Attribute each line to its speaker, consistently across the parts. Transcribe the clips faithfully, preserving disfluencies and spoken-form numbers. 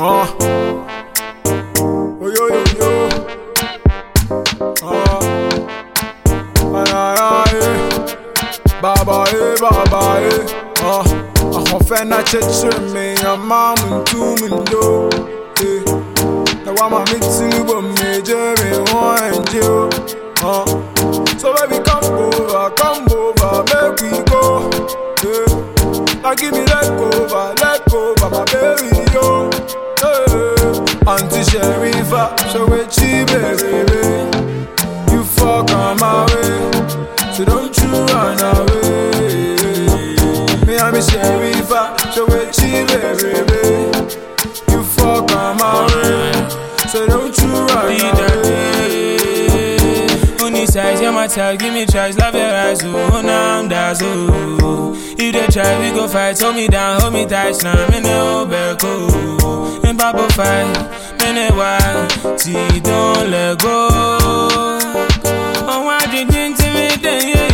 Speaker 1: Uh. Oh, yo, yo, yo. Uh. Ay, ay, ay. Baba, eh, baba, eh. Uh. I'm finna check me, I'm mom and two window. Eh. Now I'm a mixing with major and one Joe. Uh. So baby, come over, come over, make we go. Yeah. Now give me let go, let go, my baby, yo. Yeah. Auntie Sherifa, show it cheap, baby. You fuck on my way, so don't you run away. Me and me Sherifa, show it cheap, baby. You fuck on my way, so don't you run away.
Speaker 2: Size, you're my type, give me tries, love your eyes, oh, now I'm dazzled. If they try, we go fight, hold me down, hold me tight, slam in the old back, oh. In Papa fight, man, why, see, don't let go. Oh, why did you intimidate, yeah,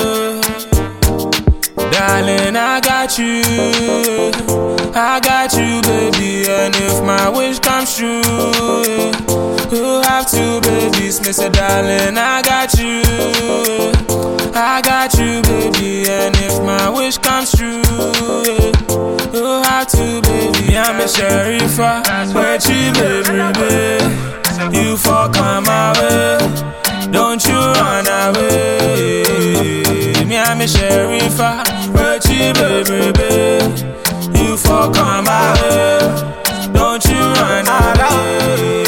Speaker 2: yeah. Darling, I got you, I got you, baby, and if my wish comes true, you have two babies, Mister Darling, I got you, I got you, baby, and if my wish comes true, you have two babies. I'm a Sherifa, where you, baby, you fuck on my way, don't you run away. Me, I'm a Sherifa, where you, baby, you fuck on my way, don't you run away.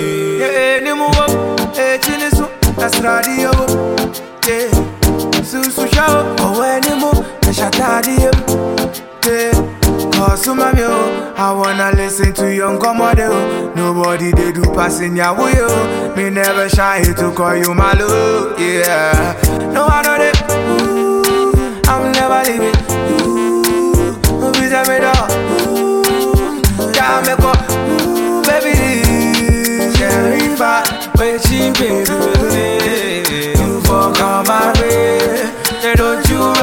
Speaker 3: That's radio, yeah. Susu show, oh anymore, the shatadio, yeah. Cause mamio, I wanna listen to young commodore. Nobody they do passing ya way, me never shy to call you my love, yeah. No I know that, ooh, I'm never leaving, ooh, be the middle, ooh, yeah, me go, ooh, baby, Sherifa, wait, she baby. They don't you